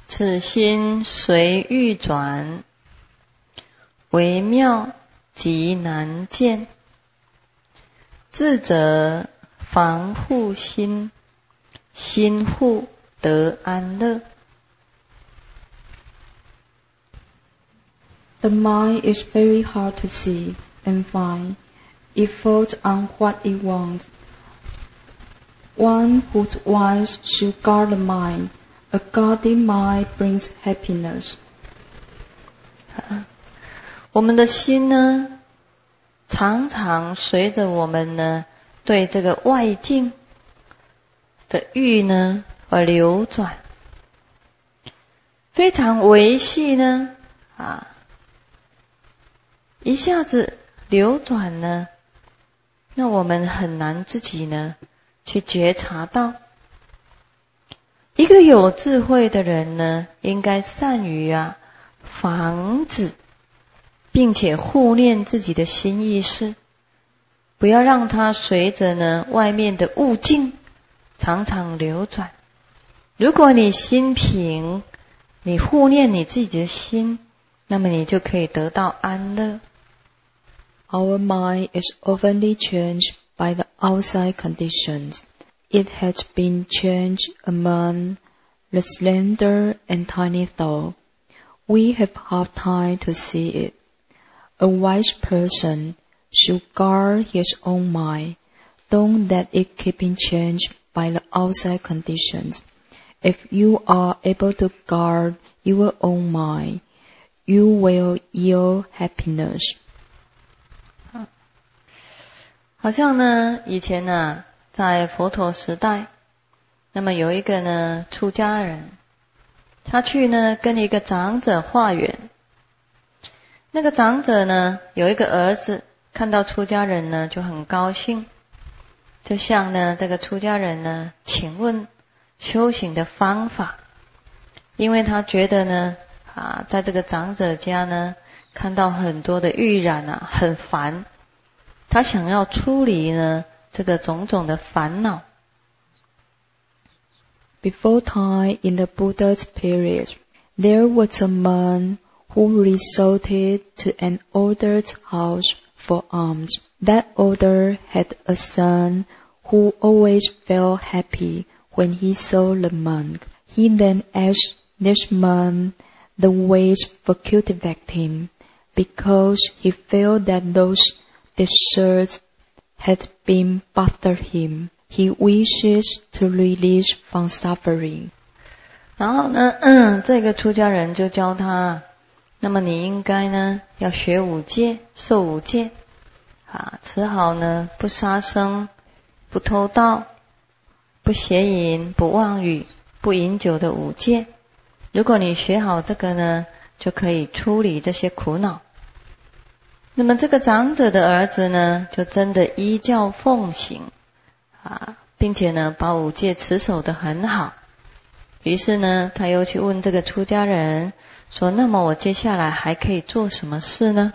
此心随欲转，微妙极难见。智者防护心，心护得安乐。 The mind is very hard to see and find. It falls on what it wants. One who's wise should guard the mind. A guarded mind brings happiness. 我们的心呢，常常随着我们呢对这个外境的欲呢而流转，非常维系呢一下子流转呢，那我们很难自己呢去觉察到。一个有智慧的人呢，应该善于防止并且护念自己的心意识，不要让它随着呢外面的物境常常流转。如果你心平，你护念你自己的心，那么你就可以得到安乐。 Our mind is oftenly changed by the outside conditions. It has been changed among the slender and tiny thought. We have hard time to see it. A wise person should guard his own mind. Don't let it keep in change by the outside conditions. If you are able to guard your own mind, you will yield happiness. 好像呢，以前呢，在佛陀时代，那么有一个呢出家人，他去呢跟一个长者化缘。那个长者呢有一个儿子，看到出家人呢就很高兴，就向呢这个出家人呢请问修行的方法，因为他觉得呢在这个长者家呢看到很多的欲染很烦，他想要处理呢这个种种的烦恼。 Before time in the Buddha's period, there was a man who resorted to an older's house for alms. That older had a son who always felt happy when he saw the monk. He then asked this monk the ways for cultivating, because he felt that those desserts had been bothered him. He wishes to release from suffering. 然后呢，这个出家人就教他，那么你应该呢要学五戒，受五戒，持好呢不杀生、不偷盗、不邪淫、不妄语、不饮酒的五戒。如果你学好这个呢，就可以处理这些苦恼。那么这个长者的儿子呢，就真的依教奉行并且呢把五戒持守得很好。于是呢他又去问这个出家人说，那么我接下来还可以做什么事呢？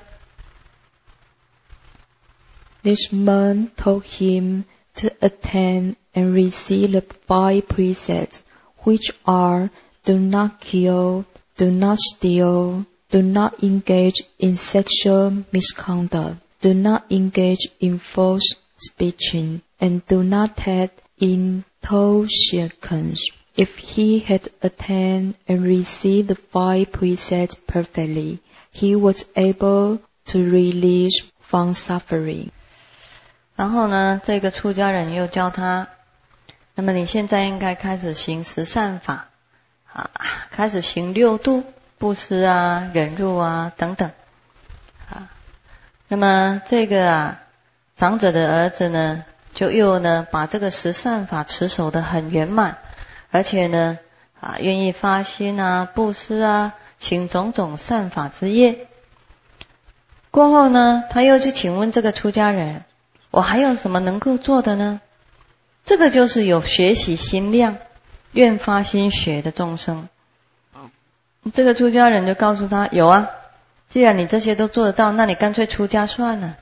This man told him to attend and receive the 5 precepts, which are: do not kill, do not steal, do not engage in sexual misconduct, do not engage in false speaking, and do not take intoxicants. If he had attained and received the 5 precepts perfectly, he was able to release from suffering. 然后呢，这个出家人又教他，那么你现在应该开始行十善法开始行6度，布施忍辱等等那么这个长者的儿子呢，就又呢把这个十善法持守得很圆满，而且呢愿意发心布施行种种善法之业。过后呢，他又去请问这个出家人，我还有什么能够做的呢？这个就是有学习心量，愿发心学的众生。这个出家人就告诉他，有既然你这些都做得到，那你干脆出家算了。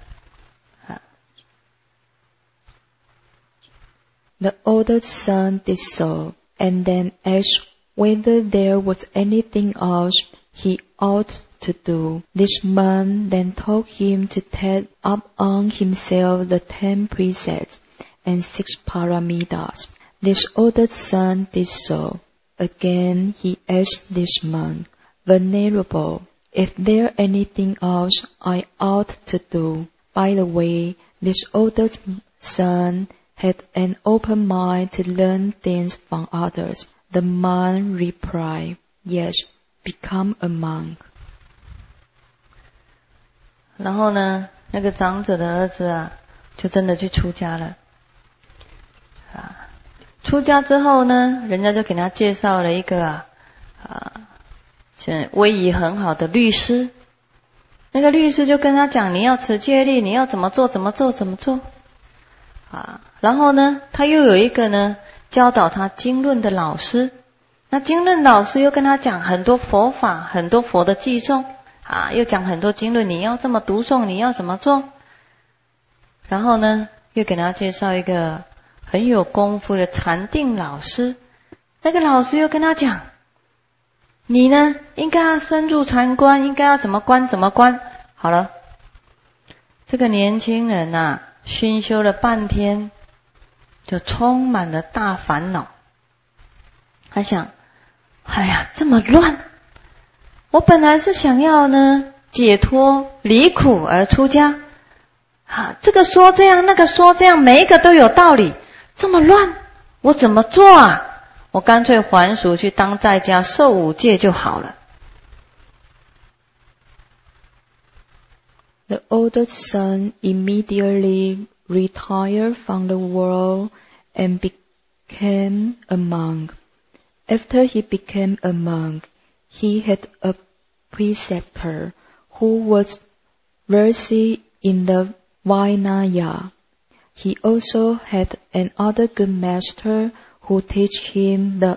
The older son did so, and then asked whether there was anything else he ought to do. This man then told him to take up on himself the 10 precepts and 6 paramitas. This older son did so. Again he asked this monk, Venerable, is there anything else I ought to do? By the way, this older son had an open mind to learn things from others. The man replied, Yes, become a monk. 然后呢，那个长者的儿子啊，就真的去出家了。出家之后呢，人家就给他介绍了一个威仪很好的律师。那个律师就跟他讲，你要持戒律，你要怎么做怎么做怎么做然后呢，他又有一个呢教导他经论的老师。那经论老师又跟他讲很多佛法，很多佛的偈颂又讲很多经论，你要这么读诵，你要怎么做。然后呢，又给他介绍一个很有功夫的禅定老师。那个老师又跟他讲，你呢应该要深入禅观，应该要怎么观怎么观。好了，这个年轻人熏修了半天，就充满了大烦恼。他想，哎呀，这么乱，我本来是想要呢解脱离苦而出家这个说这样那个说这样，每一个都有道理，这么乱，我怎么做啊？我干脆还俗去当在家受5戒就好了。 The older son immediately retired from the world and became a monk. After he became a monk, he had a preceptor who was versed in the Vinaya. He also had another good master who taught him the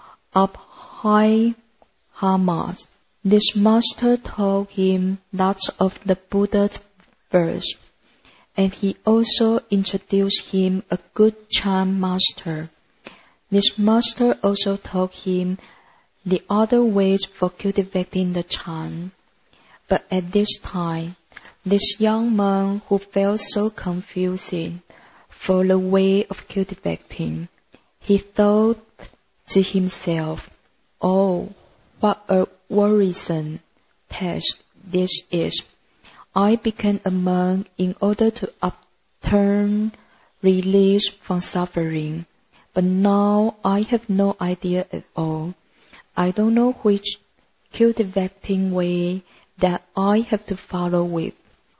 Abhidhammas. This master told him lots of the Buddha's verse, and he also introduced him a good chant master. This master also taught him the other ways for cultivating the chant. But at this time, this young man who felt so confusing for the way of cultivating, he thought to himself, "Oh, what a worrisome task this is. I became a monk in order to obtain release from suffering, but now I have no idea at all. I don't know which cultivating way that I have to follow with.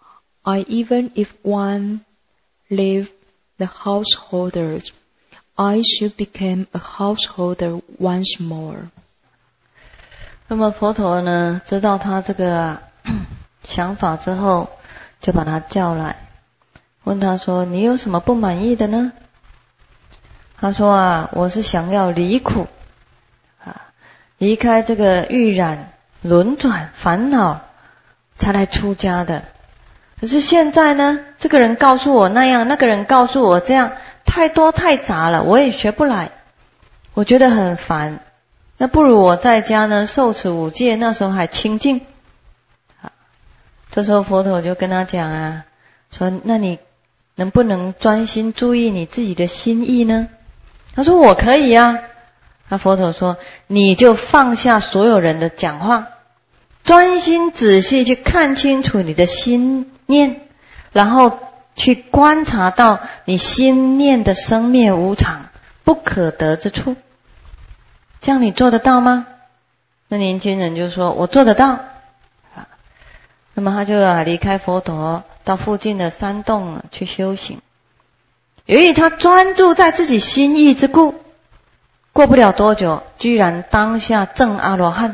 Even if one leave the householders, I should become a householder once more." 那么佛陀呢，知道他这个想法之后，就把他叫来，问他说：“你有什么不满意的呢？”他说我是想要离苦离开这个欲染、轮转、烦恼，才来出家的。可是现在呢，这个人告诉我那样，那个人告诉我这样，太多太杂了，我也学不来，我觉得很烦。那不如我在家呢，受持5戒，那时候还清净。这时候佛陀就跟他讲说那你能不能专心注意你自己的心意呢？他说我可以那佛陀说，你就放下所有人的讲话，专心仔细去看清楚你的心念，然后去观察到你心念的生灭无常，不可得之处。这样你做得到吗？那年轻人就说我做得到那么他就离开佛陀，到附近的山洞去修行。由于他专注在自己心意之故，过不了多久，居然当下证阿罗汉。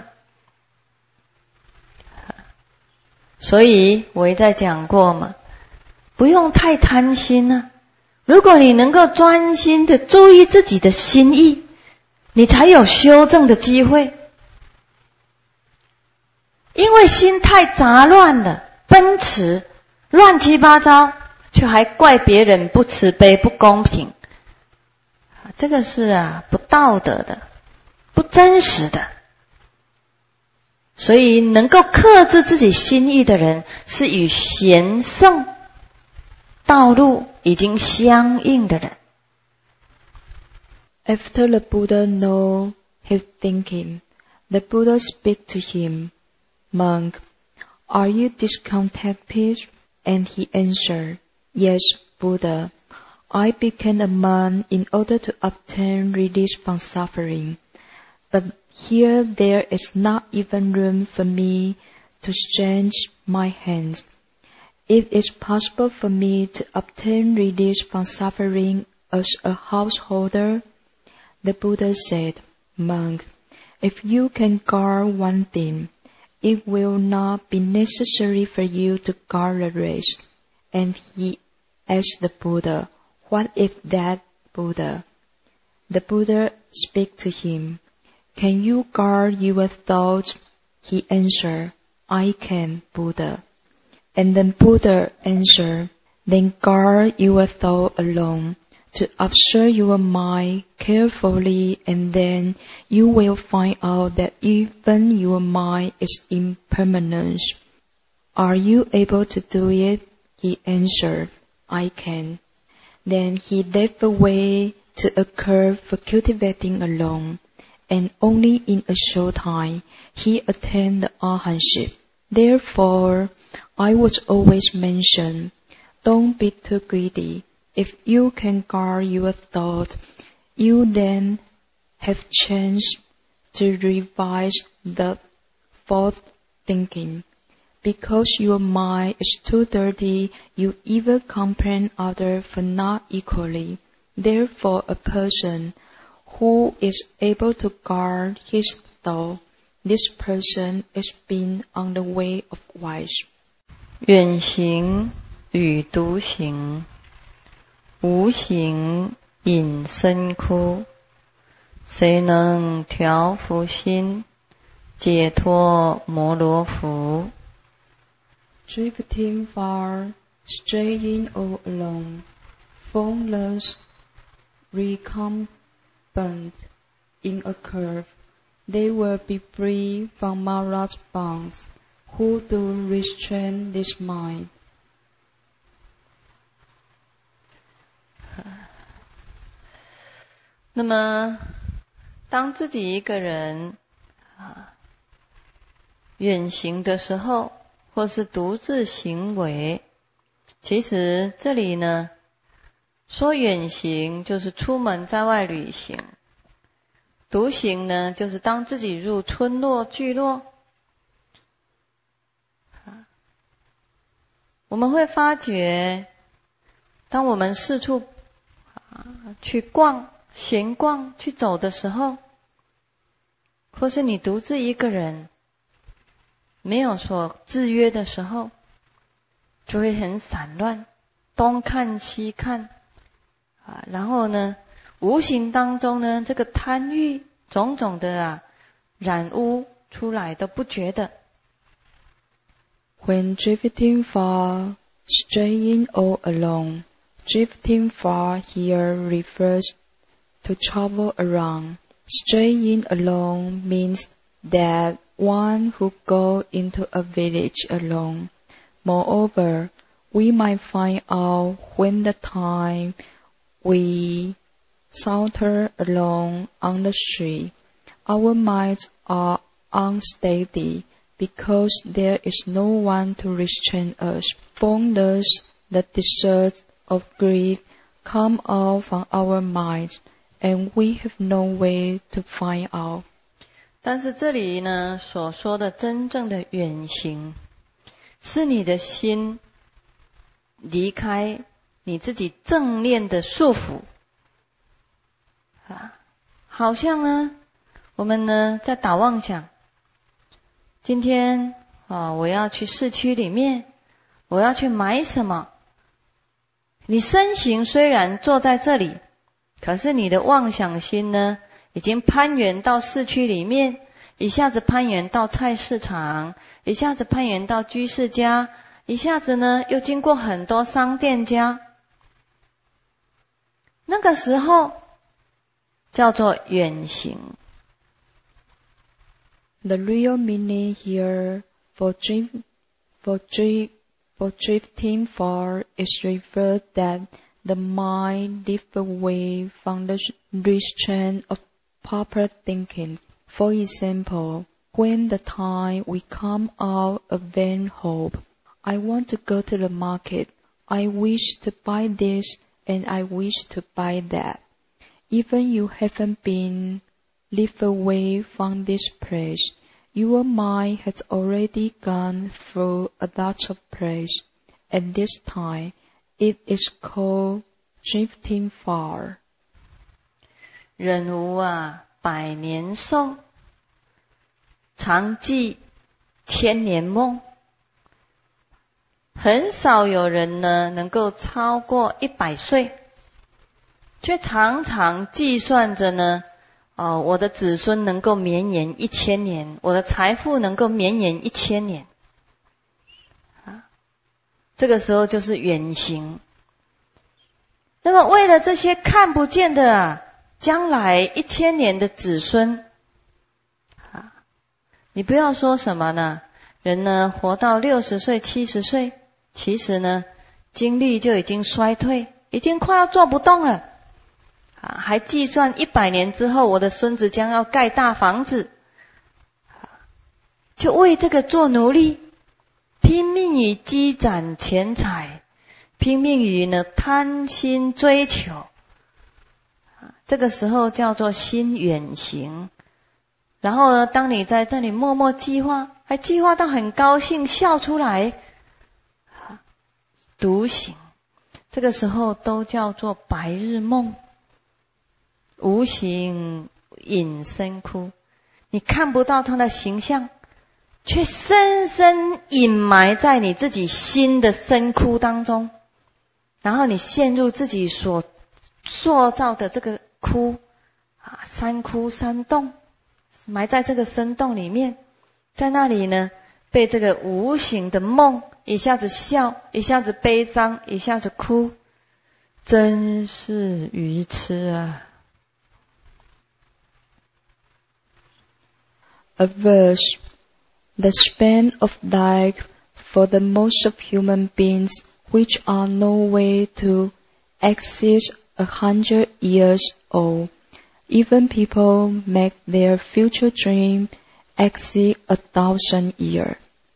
所以我也在讲过嘛，不用太贪心如果你能够专心的注意自己的心意，你才有修正的机会。因为心太杂乱了，奔驰乱七八糟，却还怪别人不慈悲不公平，这个是不道德的。 不真实的。所以能够克制自己心意的人，是与贤圣道路已经相应的人。 After the Buddha know his thinking, the Buddha speak to him, "Monk, are you discontented?" And he answered, "Yes, Buddha. I became a monk in order to obtain release from suffering. But here there is not even room for me to stretch my hands. It is possible for me to obtain release from suffering as a householder." The Buddha said, "Monk, if you can guard one thing, it will not be necessary for you to guard the rest." And he asked the Buddha, "What is that, Buddha?" The Buddha spoke to him, "Can you guard your thoughts?" He answered, "I can, Buddha." And the Buddha answered, "Then guard your thought alone, to observe your mind carefully, and then you will find out that even your mind is impermanent." "Are you able to do it?" He answered, "I can." Then he left the way to a curve for cultivating alone, and only in a short time he attained the arhatship. Therefore, I would always mention, don't be too greedy. If you can guard your thought, you then have chance to revise the fourth thinking. Because your mind is too dirty, you even complain others for not equally. Therefore, a person who is able to guard his thought, this person is being on the way of wise. 远行与独行，无行引深窟。谁能调伏心，解脱摩罗浮 Drifting far, straying all alone, formless, recumbent in a curve, they will be free from Mara's bonds, who do restrain this mind. 那么，当自己一个人远行的时候，或是独自行为，其实这里呢，说远行就是出门在外旅行，独行呢就是当自己入村落聚落。我们会发觉，当我们四处去逛、闲逛、去走的时候，或是你独自一个人没有所制约的时候，就会很散乱，东看西看然后呢，无形当中呢，这个贪欲种种的染污出来都不觉得。 When drifting far, straying all alone, drifting far here refers to travel around. Straying alone means that one who goes into a village alone. Moreover, we might find out when the time we saunter alone on the street, our minds are unsteady because there is no one to restrain us. Formless, the desert of greed come out from our minds, and we have no way to find out. 但是这里呢，所说的真正的远行，是你的心离开你自己正念的束缚好像呢，我们呢在打妄想。今天我要去市区里面，我要去买什么？你身形虽然坐在这里，可是你的妄想心呢，已经攀援到市区里面，一下子攀援到菜市场，一下子攀援到居士家，一下子呢又经过很多商店家。那个时候叫做远行。 The real meaning here for drifting far is revealed that the mind drifts away from the restraint of proper thinking. For example, when the time we come out of vain hope, I want to go to the market, I wish to buy this and I wish to buy that. Even you haven't been lifted away from this place, your mind has already gone through a lot of place. At this time, it is called drifting far. 人无百年寿，常记千年梦。很少有人呢能够超过100岁，却常常计算着呢，我的子孙能够绵延1000年，我的财富能够绵延1000年。这个时候就是远行。那么为了这些看不见的将来1000年的子孙，你不要说什么呢，人呢活到60岁、70岁，其实呢精力就已经衰退，已经快要做不动了。还计算100年之后我的孙子将要盖大房子，就为这个做奴隶，拼命于积攒钱财，拼命于呢贪心追求。这个时候叫做心远行。然后呢，当你在这里默默计划，还计划到很高兴笑出来，独行，这个时候都叫做白日梦。无形隐身窟，你看不到他的形象，却深深隐埋在你自己心的深窟当中，然后你陷入自己所塑造的这个窟，山窟山洞，埋在这个深洞里面，在那里呢被这个无形的梦一下子笑，一下子悲伤，一下子哭，真是愚痴啊。 A verse, the span of life for the most of human beings which are no way to exceed 100 years old. Even people make their future dream exceed 1,000 years.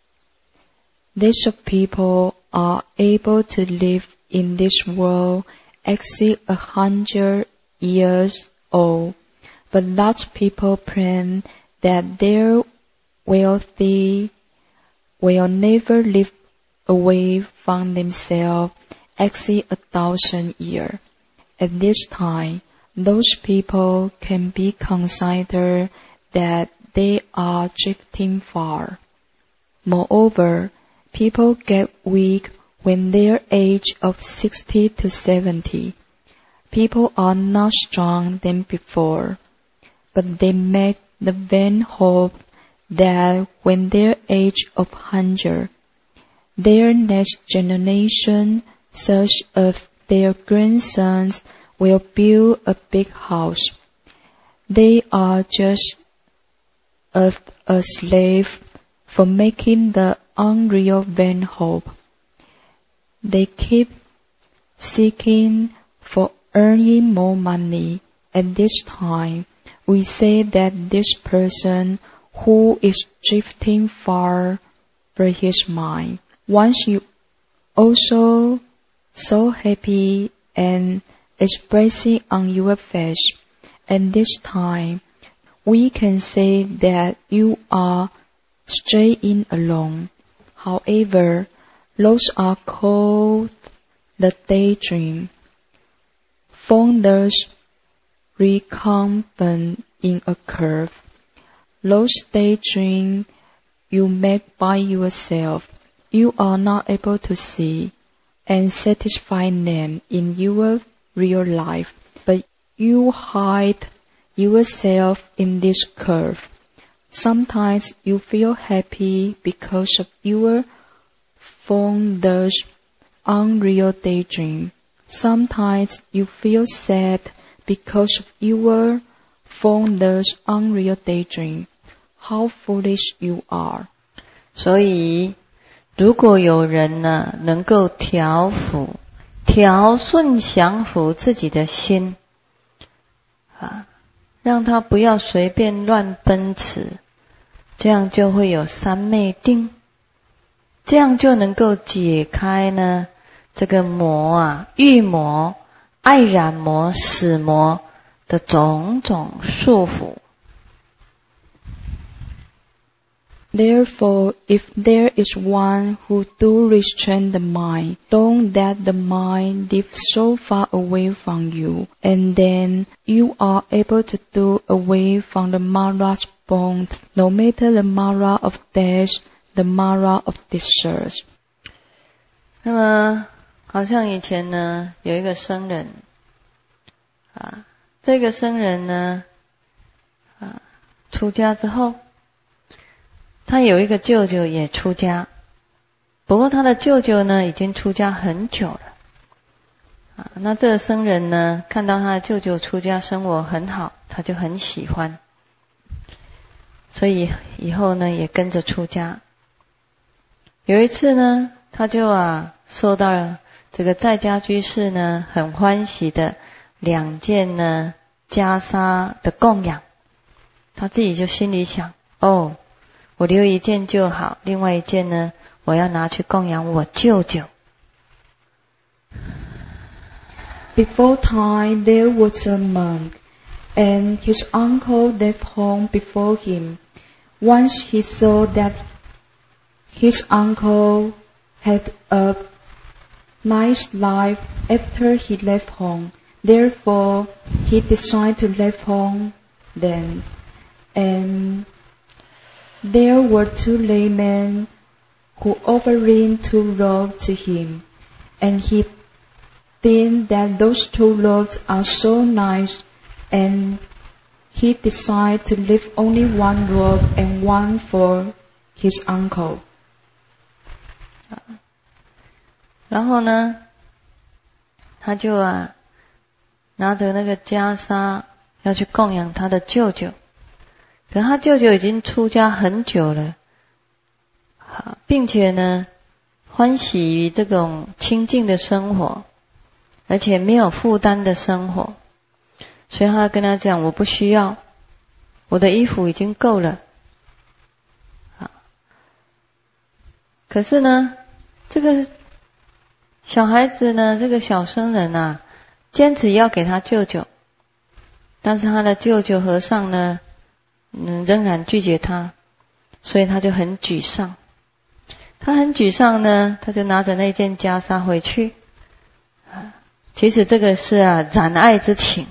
These people are able to live in this world exceed 100 years old, but large people plan that their wealthy will never live away from themselves exceed 1,000 years. At this time, those people can be considered that they are drifting far. Moreover, people get weak when their age of 60 to 70. People are not strong than before, but they make the vain hope that when their age of 100, their next generation, such as their grandsons, will build a big house. They are just as a slave for making the unreal vain hope. They keep seeking for earning more money. At this time, we say that this person who is drifting far from his mind. Once you also so happy and expressing on your face, at this time, we can say that you are straying along. However, those are called the daydream. Founders recumbent in a curve. Those daydreams you make by yourself, you are not able to see and satisfy them in your real life, but you hide yourself in this curve. Sometimes you feel happy because of your founder's unreal daydream. Sometimes you feel sad because of your founder's unreal daydream. how foolish you are. 所以如果有人呢能够调顺降伏自己的心让他不要随便乱奔驰，这样就会有三昧定，这样就能够解开呢这个魔欲魔、爱染魔、死魔的种种束缚。 Therefore, if there is one who do restrain the mind, don't let the mind live so far away from you, and then you are able to do away from the Mara's bonds, no matter the Mara of death, the Mara of discharge. 那么好像以前呢有一个僧人这个僧人呢出家之后，他有一个舅舅也出家，不过他的舅舅呢已经出家很久了那这个僧人呢看到他的舅舅出家生活很好，他就很喜欢，所以以后呢也跟着出家。有一次呢他就收到了这个在家居士呢很欢喜的2件呢袈裟的供养，他自己就心里想，我留1件就好，另外1件呢我要拿去供养我舅舅。 Before time there was a monk, and his uncle left home before him. Once he saw that his uncle had a nice life after he left home. Therefore, he decided to leave home then. And there were 2 laymen who offered 2 robes to him. And he think that those 2 robes are so nice, and he decided to leave only 1 robe and 1 for his uncle. 然后呢他就拿着那个袈裟要去供养他的舅舅，可他舅舅已经出家很久了并且呢欢喜于这种清净的生活，而且没有负担的生活，所以他跟他讲，我不需要，我的衣服已经够了可是呢这个小孩子呢，这个小僧人坚持要给他舅舅，但是他的舅舅和尚呢仍然拒绝他，所以他就很沮丧。他很沮丧呢，他就拿着那件袈裟回去其实这个是染爱之情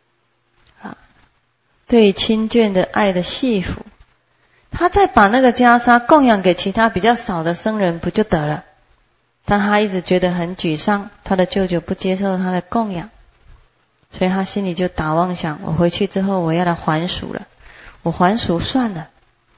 对亲眷的爱的系缚，他再把那个袈裟供养给其他比较少的僧人不就得了，但他一直觉得很沮丧，他的舅舅不接受他的供养，所以他心里就打妄想，我回去之后我要来还俗了，我还俗算了。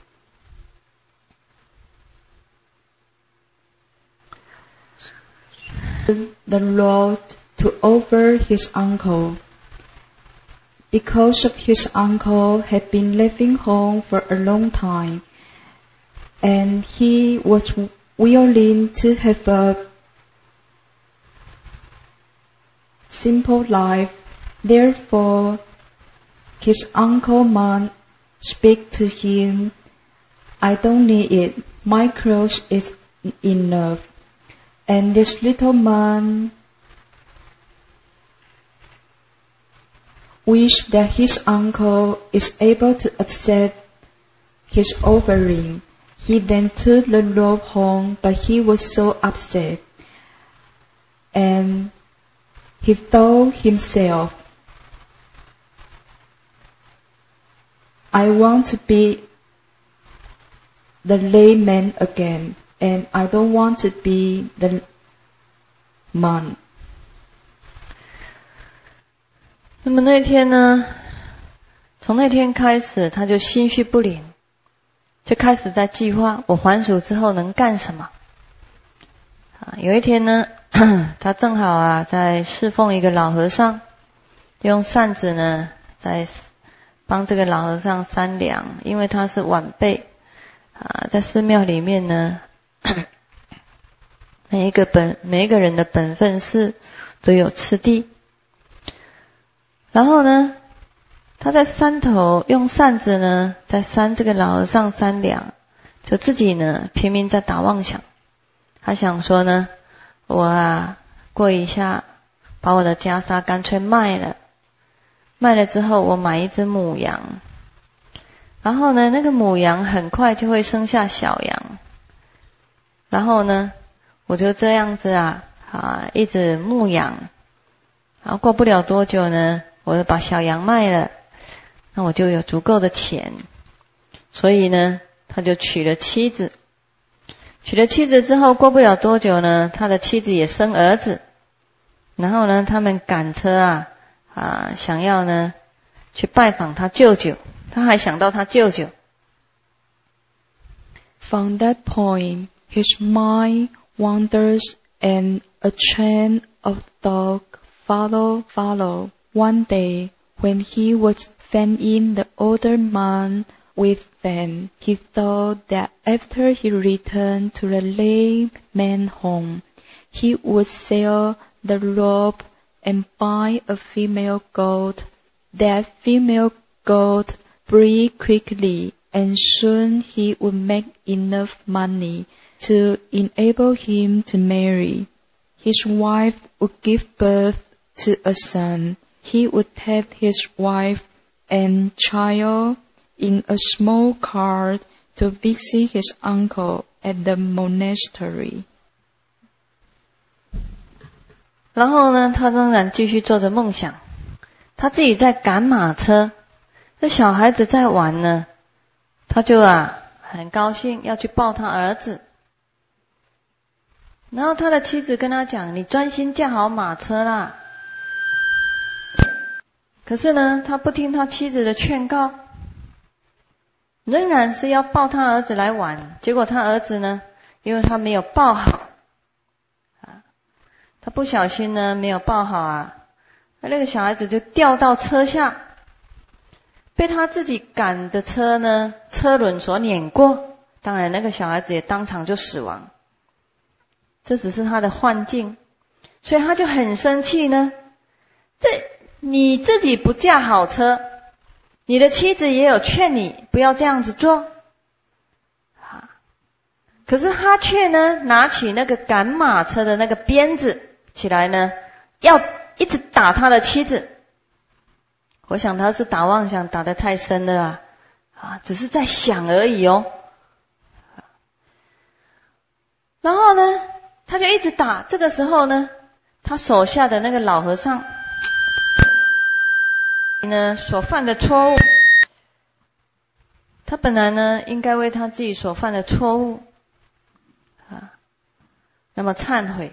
The Lord to offer his uncle. Because of his uncle had been leaving home for a long time, and he was willing to have a simple life. Therefore, his uncle man speak to him, I don't need it, my clothes is enough. And this little man wished that his uncle is able to accept his offering. He then took the robe home, but he was so upset. And he thought himself, I want to be the layman again, and I don't want to be the monk. 那么那天呢，从那天开始他就心绪不宁，就开始在计划我还俗之后能干什么有一天呢他正好在侍奉一个老和尚，用扇子呢在帮这个老和尚3两，因为他是晚辈在寺庙里面呢，每一个人的本分是都有次第。然后呢，他在山头用扇子呢在扇这个老和尚3两，就自己呢拼命在打妄想。他想说呢，我过一下把我的袈裟干脆卖了，卖了之后我买一只母羊，然后呢那个母羊很快就会生下小羊，然后呢我就这样子一直牧养，然后过不了多久呢，我就把小羊卖了，那我就有足够的钱。所以呢他就娶了妻子，娶了妻子之后过不了多久呢，他的妻子也生儿子，然后呢他们赶车想要呢去拜访他舅舅，他还想到他舅舅。 From that point, his mind wanders and a train of thought followed. One day, when he was fanning the older man with them, he thought that after he returned to the lame man's home, he would sell the robe and buy a female goat. That female goat breed quickly, and soon he would make enough money to enable him to marry. His wife would give birth to a son. He would take his wife and child in a small cart to visit his uncle at the monastery. 然后呢他仍然继续做着梦想，他自己在赶马车，这小孩子在玩呢，他就很高兴要去抱他儿子。然后他的妻子跟他讲，你专心驾好马车啦。可是呢他不听他妻子的劝告，仍然是要抱他儿子来玩。结果他儿子呢，因为他没有抱好他不小心呢没有抱好那个小孩子就掉到车下，被他自己赶的车呢车轮所碾过，当然那个小孩子也当场就死亡。这只是他的幻境，所以他就很生气呢，你自己不驾好车，你的妻子也有劝你不要这样子做可是他却呢拿起那个赶马车的那个鞭子起来呢，要一直打他的妻子。我想他是打妄想打得太深了只是在想而已然后呢他就一直打。这个时候呢，他手下的那个老和尚呢所犯的错误，他本来呢应该为他自己所犯的错误那么忏悔。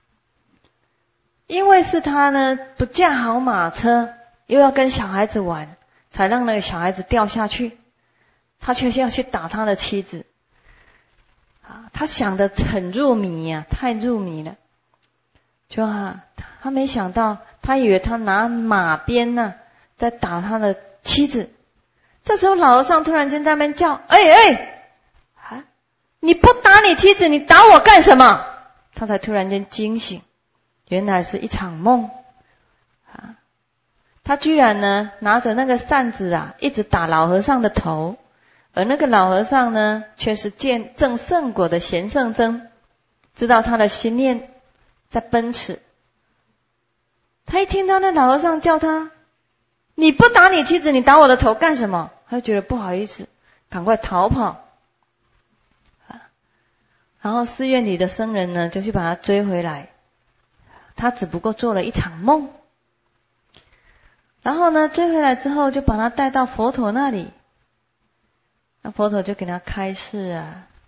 因为是他呢不驾好马车，又要跟小孩子玩，才让那个小孩子掉下去，他却要去打他的妻子他想得很入迷太入迷了。就他没想到，他以为他拿马鞭在打他的妻子。这时候老和尚突然间在那边叫，你不打你妻子，你打我干什么？他才突然间惊醒，原来是一场梦他居然呢拿着那个扇子一直打老和尚的头，而那个老和尚呢却是见证圣果的贤圣僧，知道他的心念在奔驰。他一听到那老和尚叫他，你不打你妻子，你打我的头干什么？他就觉得不好意思，赶快逃跑然后寺院里的僧人呢就去把他追回来。他只不过做了一场梦，然后呢追回来之后就把他带到佛陀那里，那佛陀就给他开示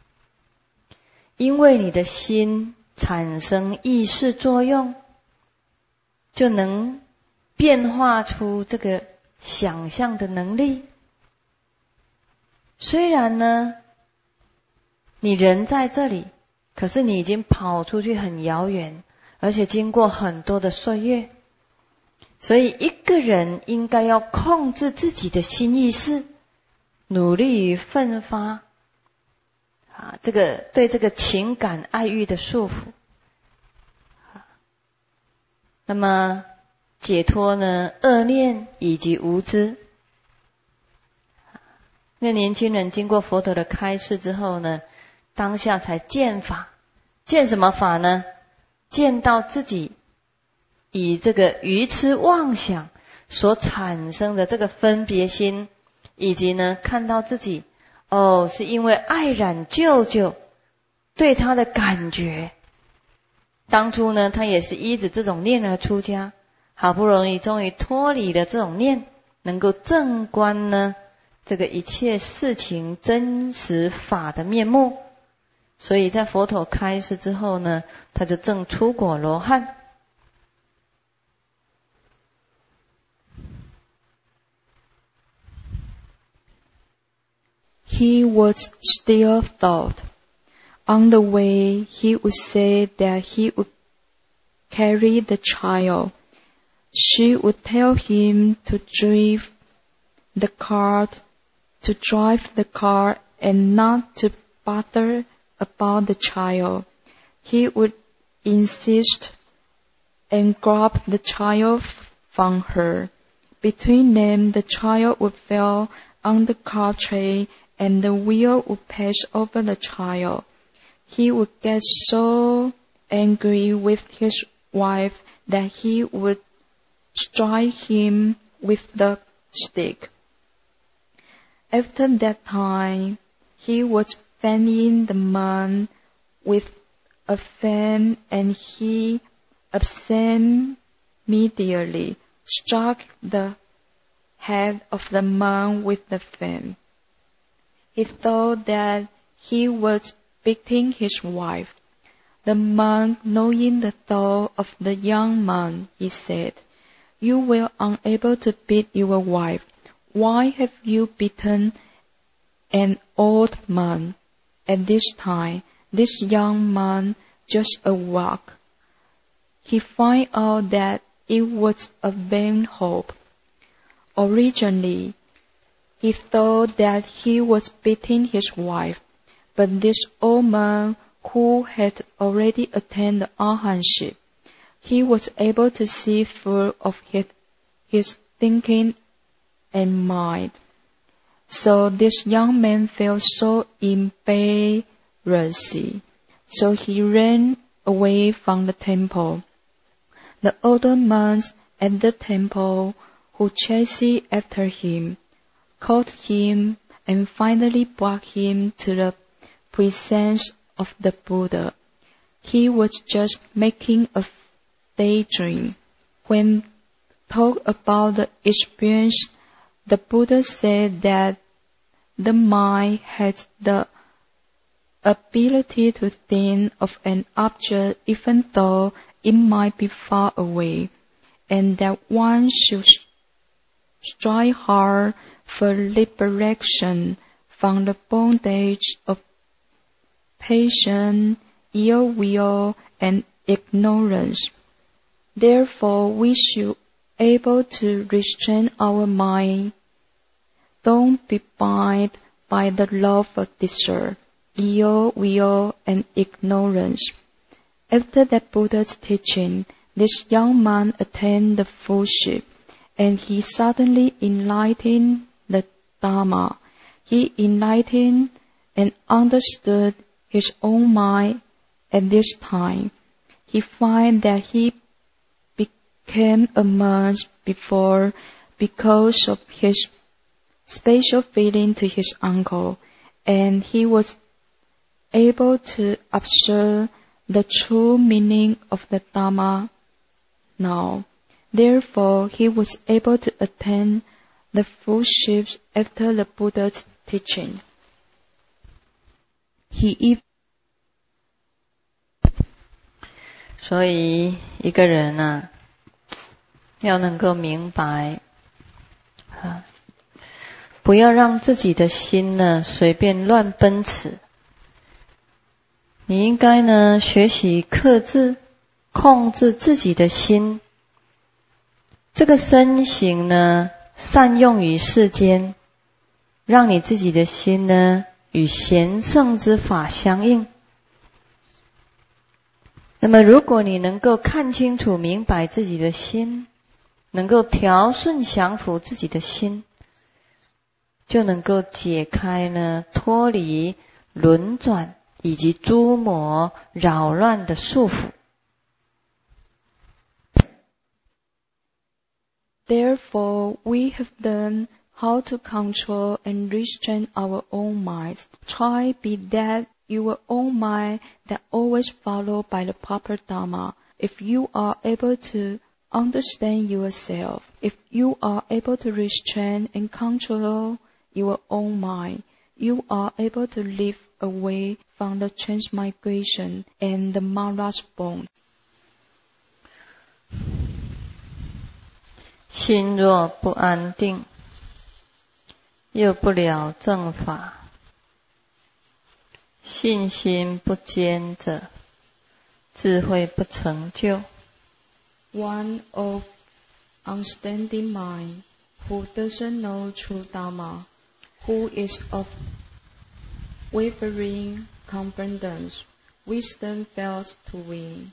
因为你的心产生意识作用，就能变化出这个想象的能力。虽然呢你人在这里，可是你已经跑出去很遥远，而且经过很多的岁月。 所以一个人应该要控制自己的心意识，努力于奋发这个对这个情感爱欲的束缚，那么解脱呢恶念以及无知。那年轻人经过佛陀的开示之后呢，当下才见法。见什么法呢？见到自己以这个愚痴妄想所产生的这个分别心，以及呢看到自己是因为爱染舅舅对他的感觉，当初呢他也是依着这种念而出家，好不容易终于脱离了这种念，能够正观呢这个一切事情真实法的面目。所以在佛陀开示之后呢，他就证出果罗汉。 He was still thought. On the way, he would say that he would carry the child. She would tell him to drive the car and not to bother about the child. He would insist and grab the child from her. Between them, the child would fall on the car tray and the wheel would pass over the child. He would get so angry with his wife that he would strike him with the stick. After that time, he was fanning the man with a fan, and he immediately struck the head of the man with the fan. He thought that he was beating his wife. The monk, knowing the thought of the young man, he said, "You were unable to beat your wife. Why have you beaten an old man?" At this time, this young man just awoke. He found out that it was a vain hope. Originally, he thought that he was beating his wife, but this old man who had already attained the arhatship, he was able to see through of his thinking and mind. So this young man felt so embarrassed, so he ran away from the temple. The older monks at the temple, who chased after him, caught him and finally brought him to the presence of the Buddha. He was just making a daydream. When talked about the experience, the Buddha said that the mind has the ability to think of an object even though it might be far away, and that one should strive hard for liberation from the bondage of passion, ill will, and ignorance. Therefore, we should be able to restrain our mind. Don't be bound by the love of desire, ill will, and ignorance. After that Buddha's teaching, this young man attained the fullship, and he suddenly enlightened the Dharma. He enlightened and understood his own mind at this time. He found that he became a monk before because of his special feeling to his uncle, and he was able to observe the true meaning of the Dharma now. Therefore, he was able to attain the fullship after the Buddha's teaching. — 所以一个人啊，要能够明白不要让自己的心呢随便乱奔驰。你应该呢学习克制、控制自己的心， 这个身形呢，善用于世间，让你自己的心呢，与贤圣之法相应。那么如果你能够看清楚明白自己的心，能够调顺降伏自己的心，就能够解开呢脱离轮转以及诸魔扰乱的束缚。 Therefore, we have learned how to control and restrain our own minds. Try be that your own mind that always followed by the proper Dharma. If you are able to understand yourself, if you are able to restrain and control your own mind, you are able to live away from the transmigration and the Mara's bond. 心若不安定，又不了正法，信心不坚者，智慧不成就。 One of unstanding mind, who doesn't know true Dharma, who is of wavering confidence, wisdom fails to win.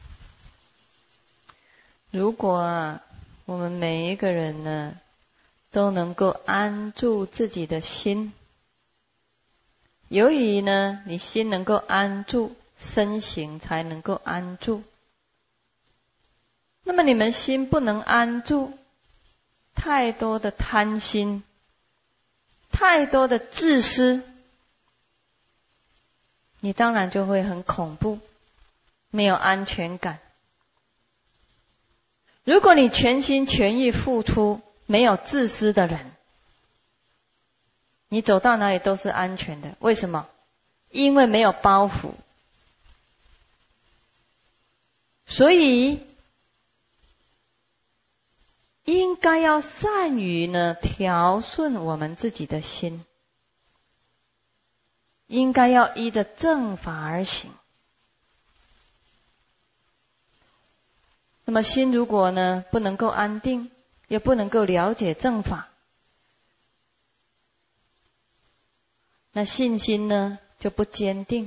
如果我们每一个人呢，都能够安住自己的心，由于呢，你心能够安住，身形才能够安住。那么你们心不能安住，太多的贪心，太多的自私，你当然就会很恐怖，没有安全感。如果你全心全意付出，没有自私的人，你走到哪里都是安全的。为什么？因为没有包袱。所以应该要善于呢调顺我们自己的心，应该要依着正法而行。那么心如果呢不能够安定，也不能够了解正法，那信心呢就不坚定，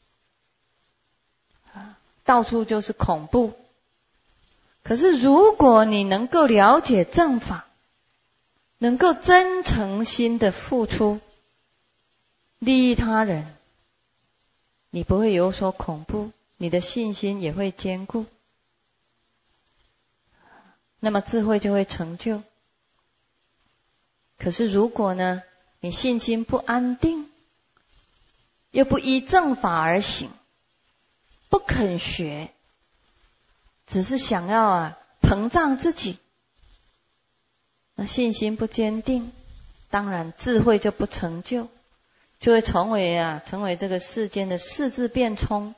到处就是恐怖。可是如果你能够了解正法，能够真诚心的付出，利益他人，你不会有所恐怖，你的信心也会坚固，那么智慧就会成就。可是如果呢，你信心不安定，又不依正法而行，不肯学，只是想要膨胀自己，那信心不坚定，当然智慧就不成就，就会成为这个世间的世智变冲。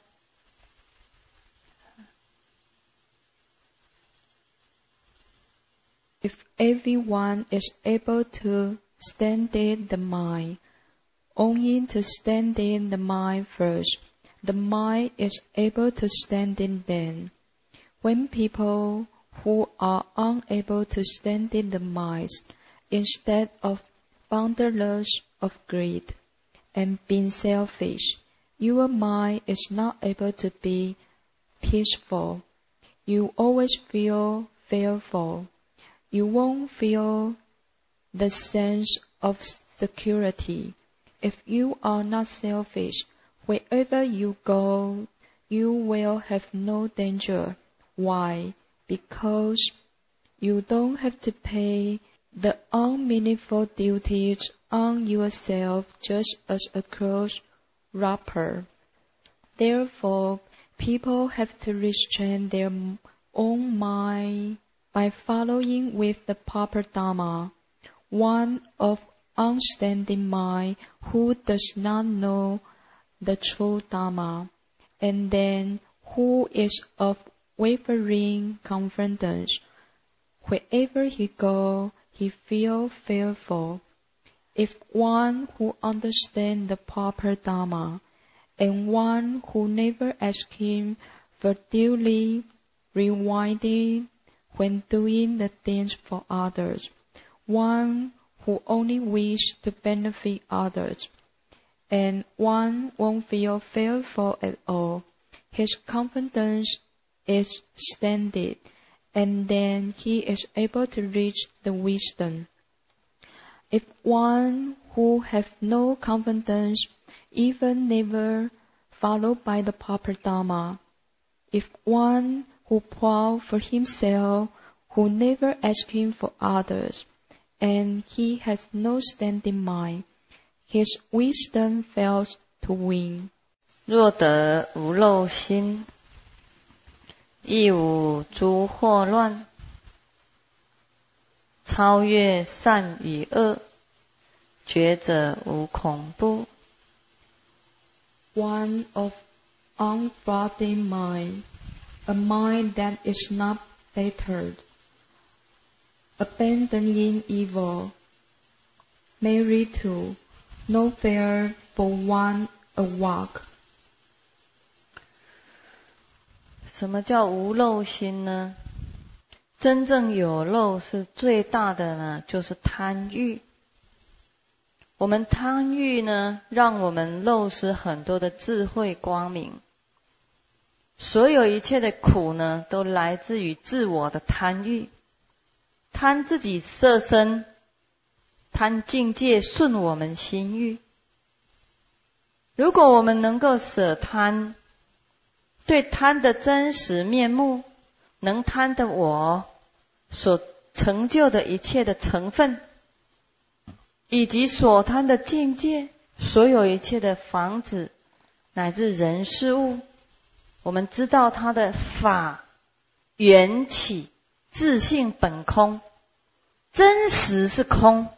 If everyone is able to steady the mind, only to steady the mind first, the mind is able to steady them. When people who are unable to steady the minds, instead of boundless of greed and being selfish, your mind is not able to be peaceful. You always feel fearful. You won't feel the sense of security. If you are not selfish, wherever you go, you will have no danger. Why? Because you don't have to pay the unmeaningful duties on yourself just as a clothes wrapper. Therefore, people have to restrain their own mind by following with the proper Dharma. One of unstanding mind who does not know the true Dharma, and then who is of wavering confidence. Wherever he goes, he feels fearful. If one who understands the proper Dharma, and one who never asks him for duly rewarded when doing the things for others, one who only wishes to benefit others, and one won't feel fearful at all. His confidence is extended, and then he is able to reach the wisdom. If one who has no confidence, even never followed by the proper Dharma, if one who pours for himself, who never asking for others, and he has no standing mind, his wisdom fails to win. 若得无漏心，亦无诸惑乱，超越善与恶，觉者无恐怖。 One of unflooding mind, a mind that is not fettered, abandoning evil, married to, no fear for one a walk. 什么叫无漏心呢？真正有漏是最大的呢，就是贪欲。我们贪欲呢，让我们漏失很多的智慧光明。所有一切的苦呢，都来自于自我的贪欲，贪自己色身，贪境界顺我们心欲。如果我们能够舍贪，对贪的真实面目，能贪的我所成就的一切的成分，以及所贪的境界，所有一切的房子乃至人事物，我们知道它的法缘起自性本空，真实是空。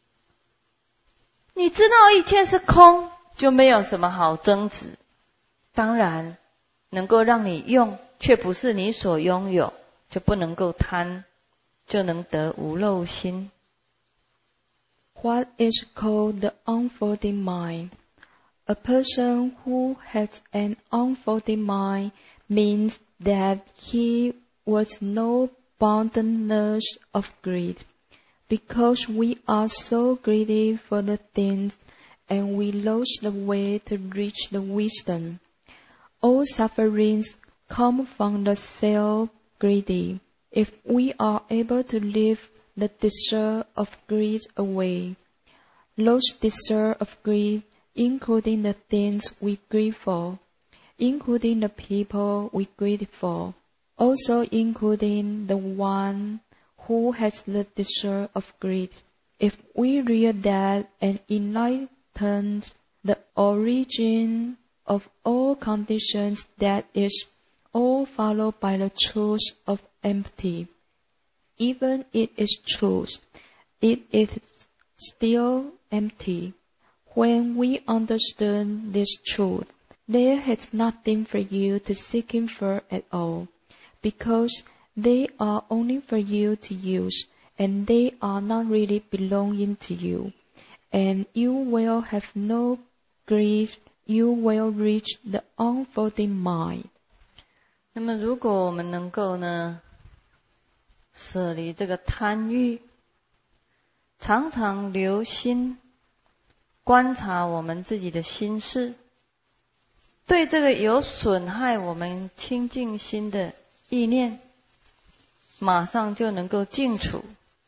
你知道一切是空，就没有什么好争执。当然能够让你用，却不是你所拥有，就不能够贪，就能得无漏心。 What is called the unfolding mind? A person who has an unfolding mind means that he was no boundlessness of greed, because we are so greedy for the things and we lost the way to reach the wisdom. All sufferings come from the self-greedy. If we are able to leave the desire of greed away, those desire of greed, including the things we greed for, including the people we greed for, also including the one who has the desire of greed. If we realize that and enlighten the origin of all conditions, that is all followed by the truth of empty. Even it is truth, it is still empty. When we understand this truth, there is nothing for you to seek for at all, because they are only for you to use, and they are not really belonging to you. And you will have no greed, you will reach the unfolding mind. 那么如果我们能够呢，舍离这个贪欲，常常留心观察我们自己的心事，对这个有损害我们清净心的意念，马上就能够净除，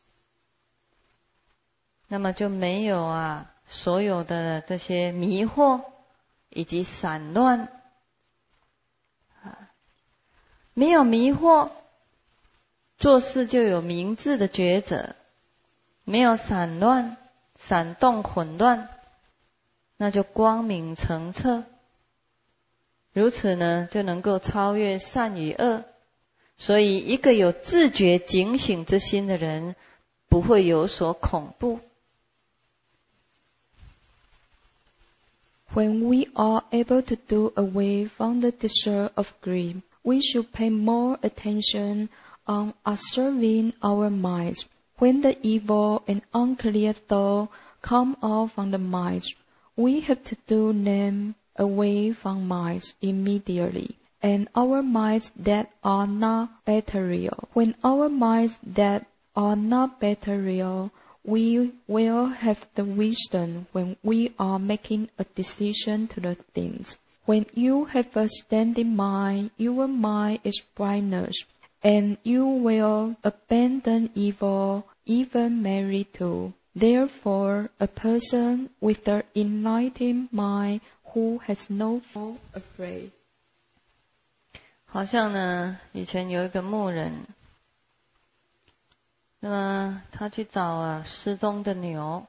那么就没有所有的这些迷惑以及散乱。没有迷惑，做事就有明智的抉择；没有散乱、闪动、混乱，那就光明澄澈。如此呢，就能够超越善与恶。所以，一个有自觉警醒之心的人，不会有所恐怖。 When we are able to do away from the desire of greed, we should pay more attention on observing our minds. When the evil and unclear thoughts come out from the minds, we have to do them away from minds immediately. and our minds that are not material. When our minds that are not material, we will have the wisdom when we are making a decision to the things. When you have a standing mind, your mind is brightness, and you will abandon evil, even marry too. Therefore, a person with an enlightened mind who has no fear afraid. 好像呢，以前有一个牧人，那么他去找失踪的牛。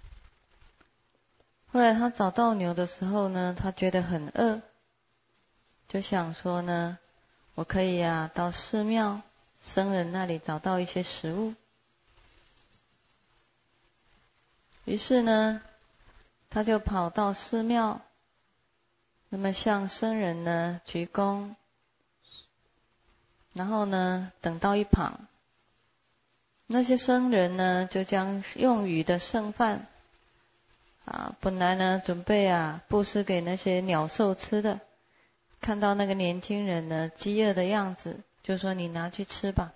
后来他找到牛的时候呢，他觉得很饿，就想说呢，我可以到寺庙僧人那里找到一些食物。于是呢，他就跑到寺庙，那么向僧人呢鞠躬，然后呢等到一旁，那些僧人呢就将用鱼的剩饭本来呢准备布施给那些鸟兽吃的，看到那个年轻人呢饥饿的样子，就说你拿去吃吧。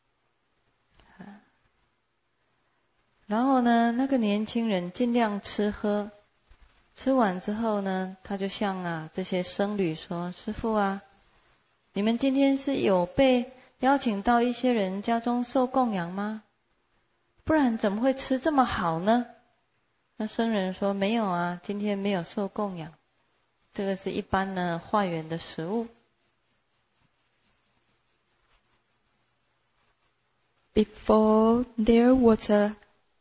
然后呢，那个年轻人尽量吃喝，吃完之后呢，他就向这些僧侣说：师父你们今天是有被邀请到一些人家中受供养吗？不然怎么会吃这么好呢？那僧人说：没有今天没有受供养，这个是一般呢化缘的食物。 Before there was a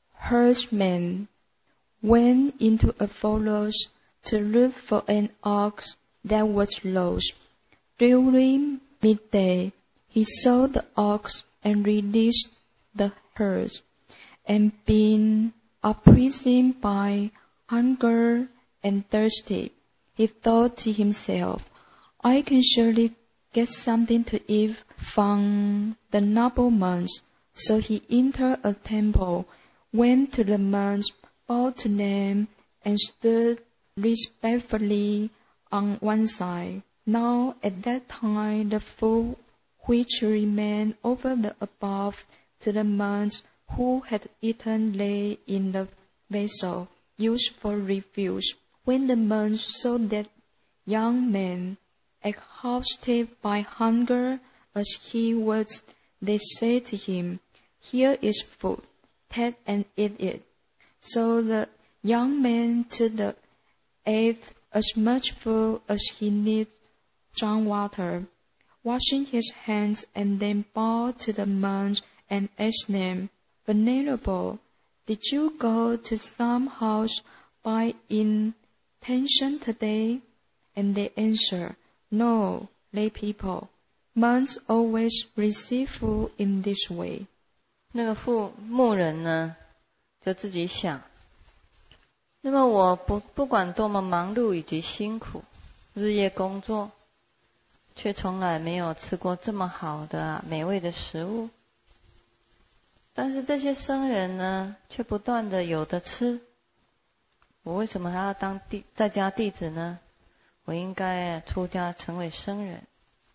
herdsman went into a forest to look for an ox that was lost. During midday, he saw the ox and released the herd, and being imprisoned by hunger and thirsty, he thought to himself, I can surely get something to eat from the nobleman's. So he entered a temple, went to the monks, bowed to them, and stood respectfully on one side. Now at that time the food which remained over the above to the monks who had eaten lay in the vessel used for refuse. When the monks saw that young man exhausted by hunger as he was, they said to him, Here is food, take and eat it. So the young man took ate as much food as he needed, drank water, washing his hands, and then bowed to the monks and asked them, Venerable, did you go to some house by intention today? And they answered, No, lay people. Monks always receive food in this way. 那个牧人呢，就自己想，那么我不管多么忙碌以及辛苦，日夜工作，却从来没有吃过这么好的美味的食物。但是这些僧人呢，却不断的有的吃。我为什么还要当在家弟子呢？我应该出家成为僧人。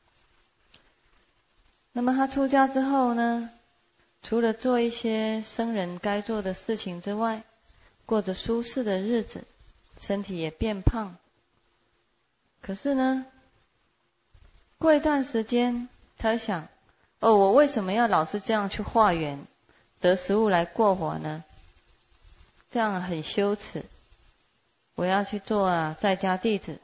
那么他出家之后呢，除了做一些僧人该做的事情之外，过着舒适的日子，身体也变胖。可是呢，过一段时间，他想，我为什么要老是这样去化缘，得食物来过活呢？这样很羞耻。我要去做在家弟子。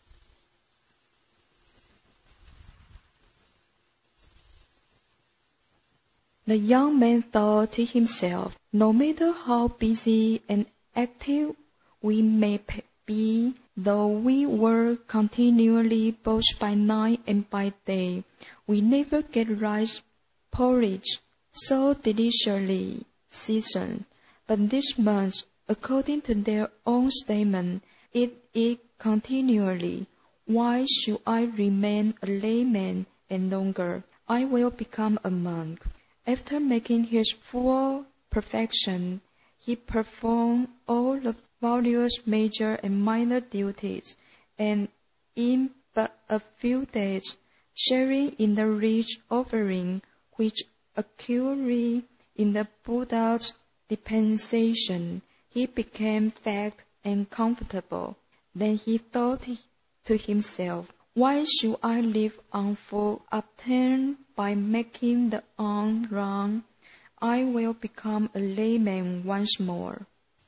The young man thought to himself, no matter how busy and active we may be, though we work continually both by night and by day, we never get rice porridge so deliciously seasoned. But these monks, according to their own statement, eat it continually. Why should I remain a layman any longer? I will become a monk. After making his full perfection, he performed all the various major and minor duties, and in but a few days, sharing in the rich offering which occurred in the Buddha's dispensation, he became fat and comfortable. Then he thought to himself, why should I live on food obtained by making the earth run? I will become a layman once more.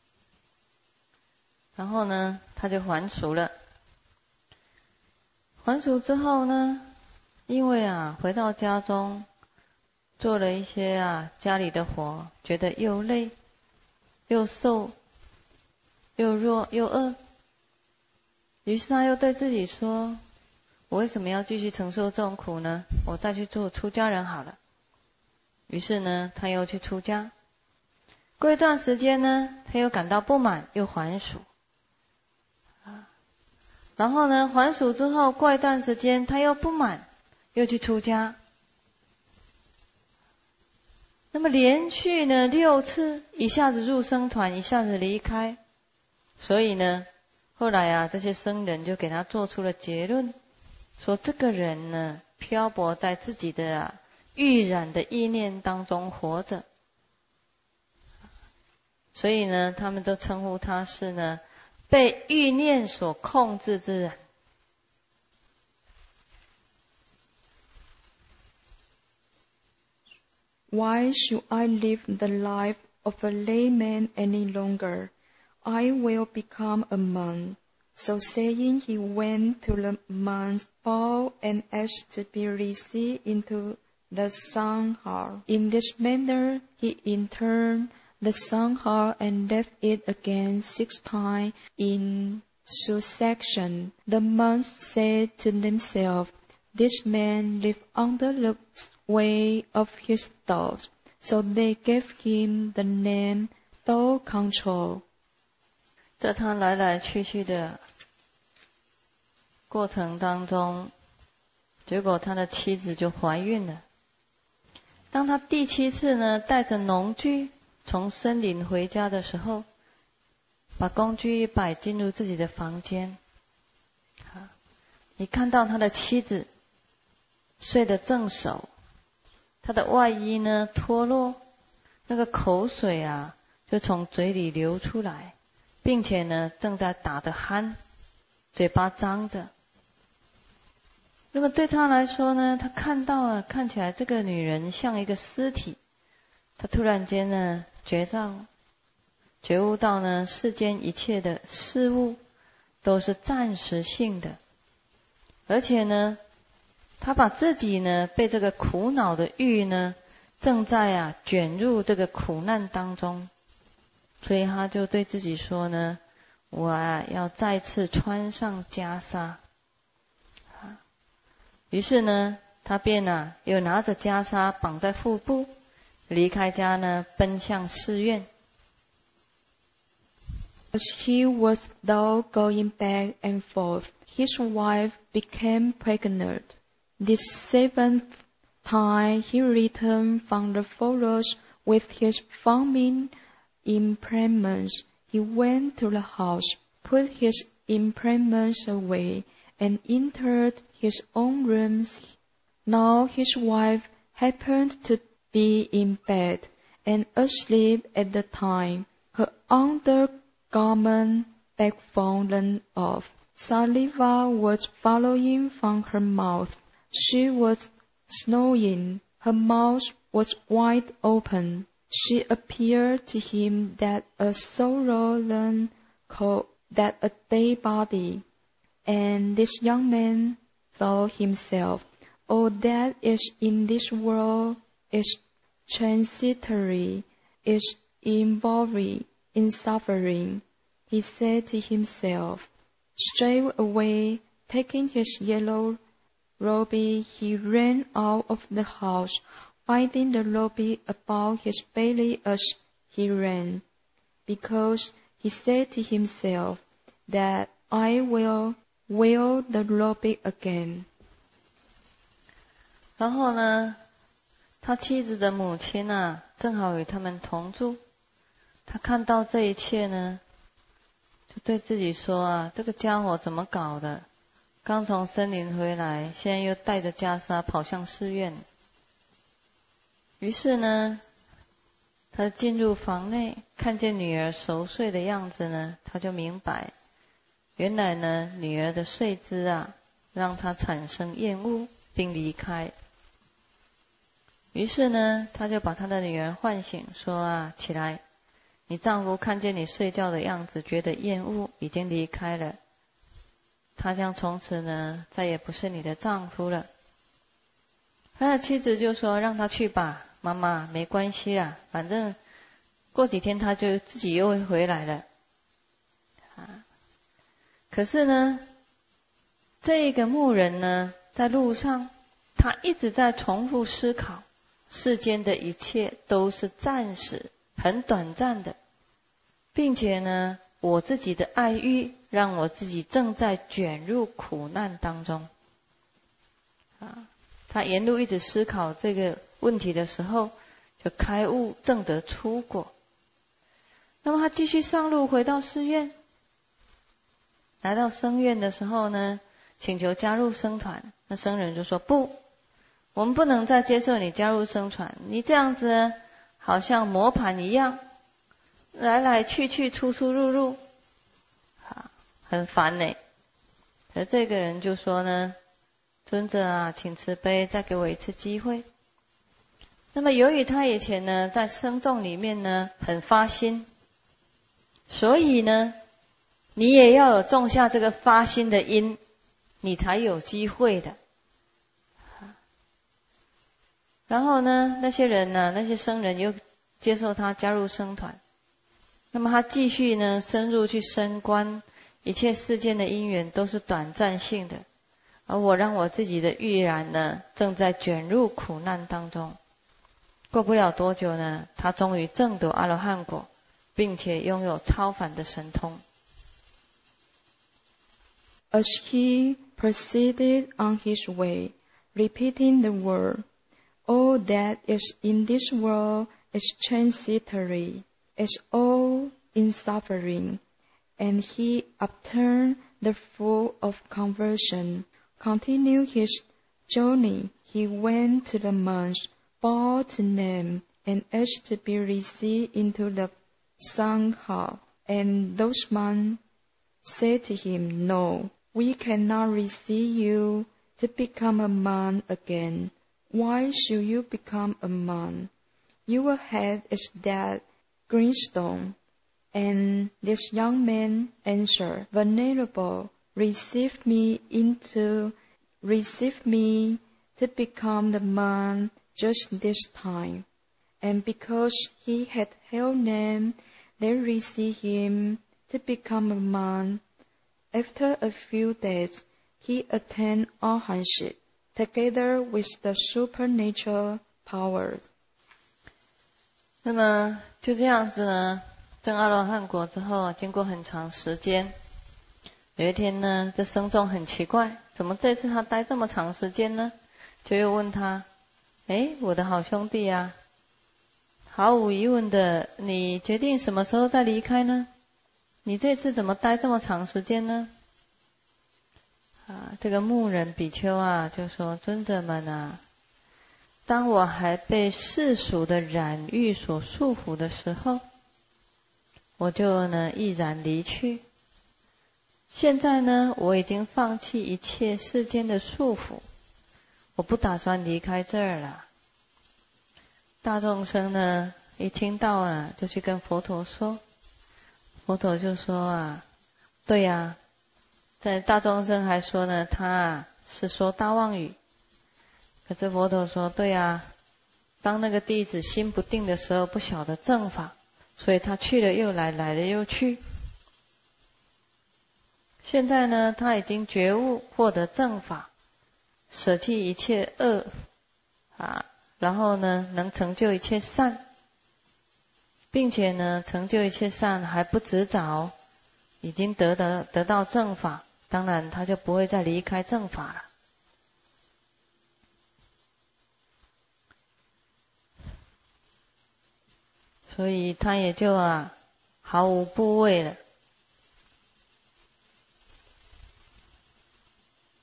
然后呢，他就还俗了。还俗之后呢，因为回到家中，做了一些家里的活，觉得又累，又瘦，又弱，又饿。于是他又对自己说：我为什么要继续承受这种苦呢？我再去做出家人好了。于是呢，他又去出家。过一段时间呢，他又感到不满，又还俗。然后呢，还俗之后，过一段时间他又不满，又去出家。那么连续呢6次，一下子入僧团，一下子离开。所以呢，后来这些僧人就给他做出了结论，说这个人呢，漂泊在自己的欲染的意念当中活着。所以呢，他们都称呼他是呢，被欲念所控制之人。 Why should I live the life of a layman any longer? I will become a monk. So saying, he went to the monk's hall and asked to be received into the Sanghar. In this manner, he entered the Sanghar and left it again 6 times in succession. The monks said to themselves, this man lives under the way of his thoughts. So they gave him the name Thought Control. 在他来来去去的过程当中，结果他的妻子就怀孕了。当他第7次呢，带着农具从森林回家的时候，把工具一摆进入自己的房间，你看到他的妻子睡得正熟，他的外衣呢脱落，那个口水就从嘴里流出来，并且呢正在打得鼾，嘴巴张着。那么对他来说呢，他看到看起来这个女人像一个尸体，他突然间呢觉悟到呢，世间一切的事物都是暂时性的，而且呢，他把自己呢被这个苦恼的欲呢，正在卷入这个苦难当中，所以他就对自己说呢，我要再次穿上袈裟。于是呢，他便又拿着袈裟绑在腹部，离开家呢，奔向寺院。 As he was thus going back and forth, his wife became pregnant. The 7th time he returned from the forest with his farming implements. He went to the house, put his implements away, and entered his own rooms. Now his wife happened to be in bed and asleep at the time. Her undergarment had fallen off. Saliva was flowing from her mouth. She was snoring. Her mouth was wide open. She appeared to him that a sorrowing cold, that a dead body. And this young man thought himself, all that is in this world is transitory, is involved in suffering. He said to himself. Straightway, taking his yellow robe, he ran out of the house, binding the robe about his belly as he ran, because he said to himself that I will wear the robe again. 然后呢，他妻子的母亲正好与他们同住。他看到这一切呢，就对自己说这个家伙怎么搞的？ 刚从森林回来，现在又带着袈裟跑向寺院。于是呢，他进入房内，看见女儿熟睡的样子呢，他就明白，原来呢，女儿的睡姿啊，让他产生厌恶，并离开。于是呢，他就把他的女儿唤醒，说啊，起来，你丈夫看见你睡觉的样子，觉得厌恶，已经离开了。他将从此呢，再也不是你的丈夫了。他的妻子就说，让他去吧，妈妈，没关系啦，反正过几天他就自己又会回来了。可是呢，这个牧人呢，在路上，他一直在重复思考，世间的一切都是暂时、很短暂的，并且呢，我自己的爱欲让我自己正在卷入苦难当中。他沿路一直思考这个问题的时候，就开悟证得出果。那么他继续上路回到寺院，来到僧院的时候呢，请求加入僧团。那僧人就说，不，我们不能再接受你加入僧团，你这样子好像磨盘一样，来来去去，出出入入，很烦呢。而这个人就说呢，尊者啊，请慈悲，再给我一次机会。那么由于他以前呢，在僧众里面呢，很发心，所以呢，你也要有种下这个发心的因，你才有机会的。然后呢，那些人呢，那些僧人又接受他加入僧团。那么他继续呢，深入去深观，一切世间的因缘都是短暂性的。而我让我自己的欲燃呢，正在卷入苦难当中。过不了多久呢，他终于证得阿罗汉果，并且拥有超凡的神通。 As he proceeded on his way, repeating the word, all that is in this world is transitory, is all in suffering, and he obtained the fruit of conversion. Continued his journey, he went to the monks, bowed to them, and asked to be received into the Sangha. And those monks said to him, no, we cannot receive you to become a monk again. Why should you become a monk? Your head is that greenstone. And this young man answered, Venerable, receive me to become the monk just this time. And because he had held them, they received him to become a monk. After a few days, he attained arhatship, together with the supernatural powers. 那么就这样子呢，证阿罗汉果之后，经过很长时间，有一天呢，这僧众很奇怪，怎么这次他待这么长时间呢？就又问他，我的好兄弟啊，毫无疑问的，你决定什么时候再离开呢？你这次怎么待这么长时间呢？这个牧人比丘啊，就说，尊者们啊，当我还被世俗的染欲所束缚的时候，我就呢毅然离去。现在呢，我已经放弃一切世间的束缚，我不打算离开这儿了。大众生呢，一听到啊，就去跟佛陀说。佛陀就说啊，对呀，在大众生还说呢，他啊是说大妄语。可是佛陀说，对呀，当那个弟子心不定的时候，不晓得正法，所以他去了又来，来了又去。现在呢，他已经觉悟，获得正法，舍弃一切恶然后呢，能成就一切善，并且呢，成就一切善还不执着，已经得到正法，当然他就不会再离开正法了。所以他也就毫无怖畏了。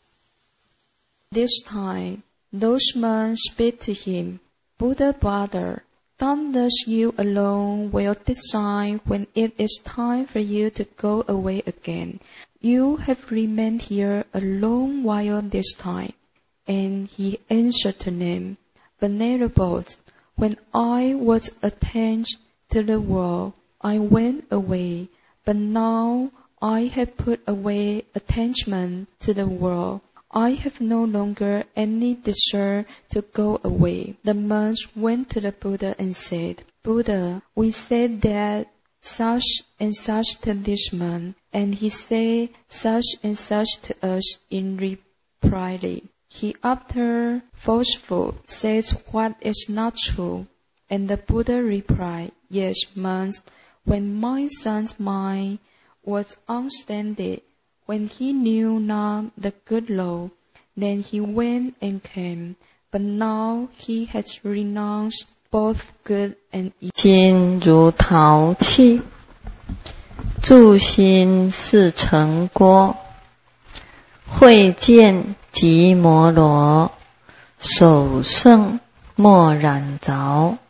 This time, those men speak to him, Buddha brother, don't thus you alone will decide when it is time for you to go away again. You have remained here a long while this time. And he answered to them, Venerables, when I was attached to the world, I went away, but now I have put away attachment to the world. I have no longer any desire to go away. The monks went to the Buddha and said, Buddha, we said that such and such to this man, and he said such and such to us in reply. He uttered falsehood, says what is not true. And the Buddha replied, Yes, monks, when my son's mind was unsteady, when he knew not the good law, then he went and came, but now he has renounced both good and evil. 心如陶器，住心似城郭，慧见即摩罗，手胜莫染着。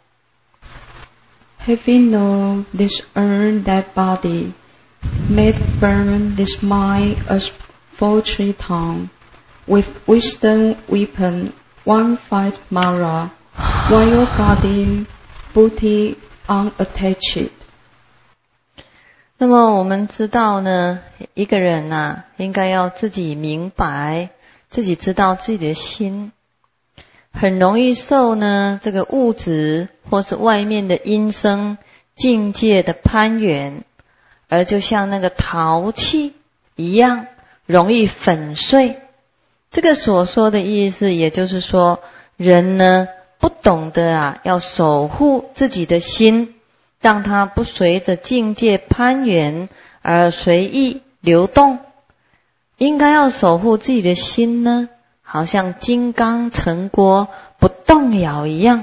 Having known this earn that body, made firm this mind as poultry tongue, with wisdom weapon one fight Mara, while guarding booty unattached. 那么我们知道呢，一个人啊，应该要自己明白，自己知道自己的心，很容易受呢这个物质或是外面的因生境界的攀缘，而就像那个陶器一样，容易粉碎。这个所说的意思，也就是说，人呢不懂得啊，要守护自己的心，让它不随着境界攀缘而随意流动。应该要守护自己的心呢，好像金刚城郭不动摇一样。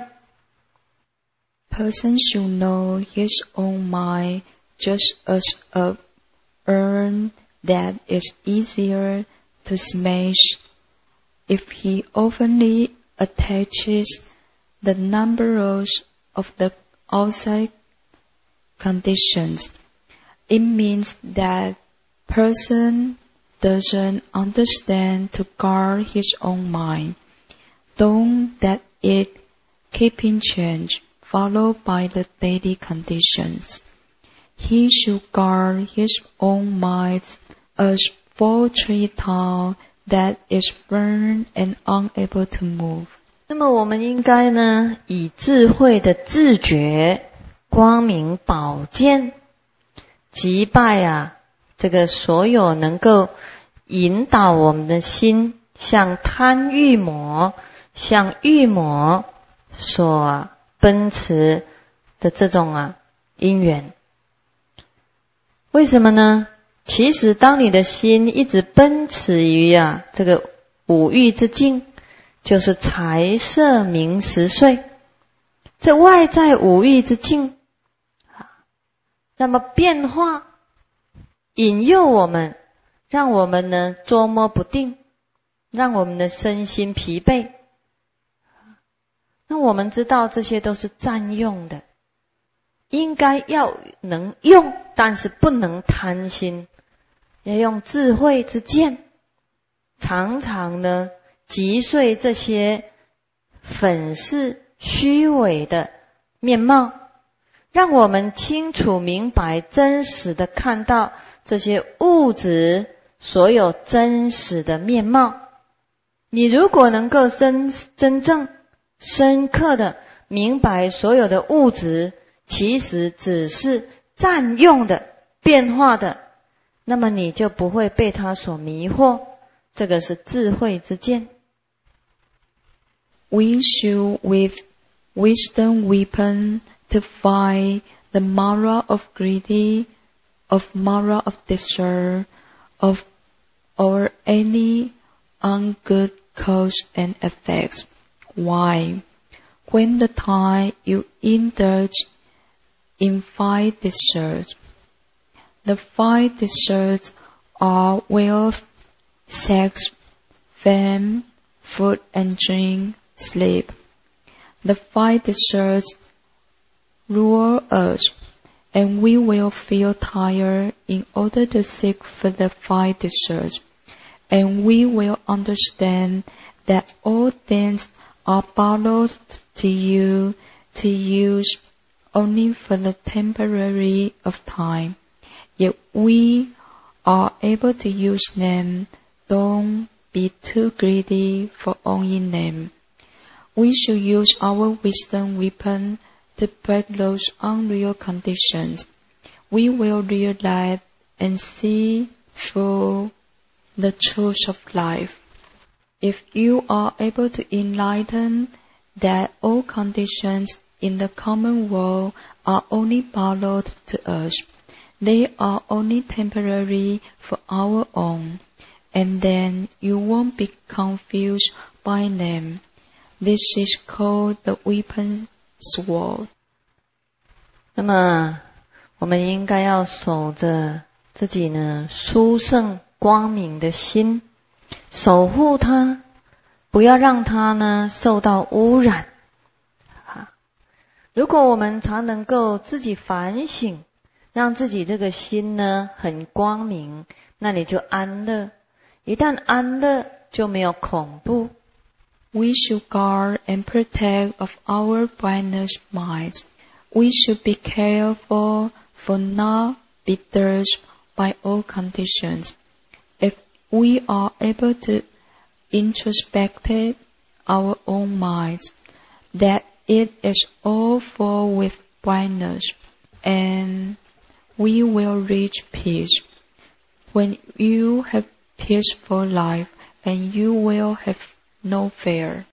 Person should know his own mind just as a urn that is easier to smash if he openly attaches the numbers of the outside conditions. It means that person doesn't understand to guard his own mind, though that it keeping change, followed by the daily conditions. He should guard his own mind as poultry town that is burned and unable to move. 那么我们应该呢，以智慧的自觉、光明宝剑，击败啊这个所有能够引导我们的心向贪欲魔、向欲魔所奔驰的这种因缘。为什么呢？其实当你的心一直奔驰于这个五欲之境，就是财色名食睡，这外在五欲之境，那么变化引诱我们，让我们呢捉摸不定，让我们的身心疲惫。那我们知道这些都是占用的，应该要能用，但是不能贪心，要用智慧之剑，常常呢击碎这些粉饰虚伪的面貌，让我们清楚明白，真实的看到这些物质所有真实的面貌。你如果能够真正深刻的明白所有的物质其实只是占用的、变化的，那么你就不会被它所迷惑。这个是智慧之见。 We should with wisdom weapon to fight the mara of greedy, of mara of desire, of or any ungood cause and effects. Why? When the time you indulge in five desserts, the five desserts are wealth, sex, fame, food and drink, sleep. The five deserts lure us, and we will feel tired in order to seek for the five deserts, and we will understand that all things are borrowed to you to use only for the temporary of time, yet we are able to use them. Don't be too greedy for owning them. We should use our wisdom weapon to break those unreal conditions. We will realize and see through the truth of life. If you are able to enlighten that all conditions in the common world are only borrowed to us, they are only temporary for our own, and then you won't be confused by them. This is called the weapon sword. 那么我们应该要守着自己呢殊胜光明的心，守护它，不要让它呢受到污染。如果我们常能够自己反省，让自己这个心呢很光明，那你就安乐。一旦安乐，就没有恐怖。 We should guard and protect of our brightness minds. We should be careful for not be touched by all conditions. If we are able to introspect our own minds, that it is all full with brightness, and we will reach peace. When you have peaceful life, and you will have no fear.